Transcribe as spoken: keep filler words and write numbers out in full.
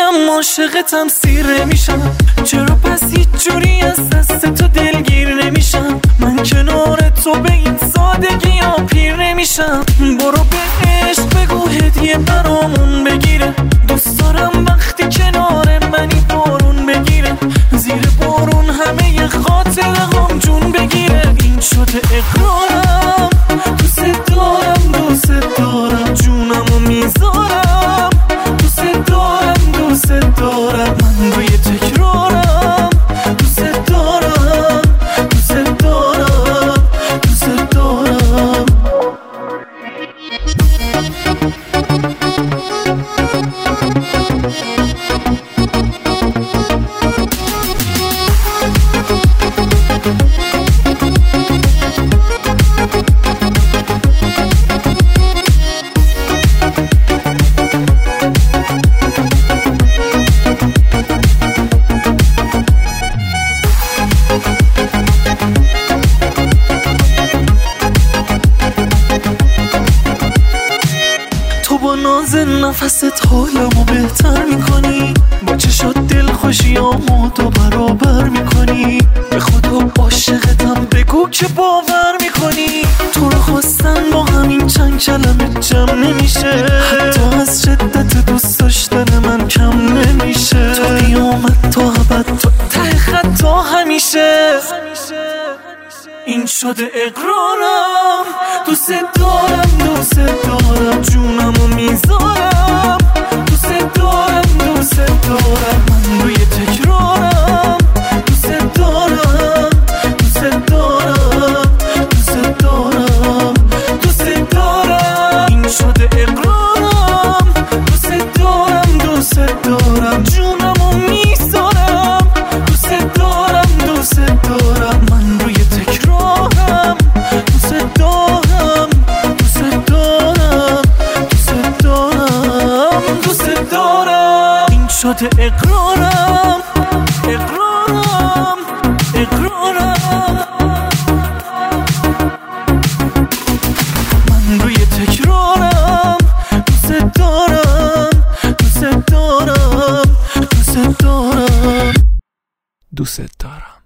میشم عاشقتم سیر نمیشم، چرا پس هیچ جوری از دست تو دلگیر نمیشم؟ من کنار تو به این سادگی ها پیر نمیشم. برو به عشق بگو هدیه برامون بگیره، دوست دارم وقتی کنار منی بارون بگیره، زیر بارون همه ی خاطره هم جون بگیره. این شده اقرارم، دوست دارم دوست دارم جونمو میذارم، دوست دارم دوست دارم من روی تکرارم، دوست دارم دوست دارم دوست دارم. با ناز نفست حالمو بهتر میکنی، با چشات دل خوشیامو دو برابر میکنی. به خدا عاشقتم بگو که باور میکنی، تو رو خواستن با همین چند کلمه جمع نمیشه، حتی از شدت دوست داشتن من کم نمیشه. تا قیامت تا ابد تا ته خط تا همیشه، این شده اقرارم، دوست دارم دوست دارم جونمو میذارم، دوست دارم دوست دارم من روی تکرارم، دوست دارم دوست دارم دوست دارم دوست دارم. این شده اقرارم، دوست دارم دوست دارم جونمو میذارم، دوست دارم دوست دارم من روی تکرارم، دوست دارم دوست دارم دوست دارم دوست دارم. این شده اقرارم اقرارم اقرارم من روی تکرارم، دوست دارم دوست دارم دوست دارم دوست دارم.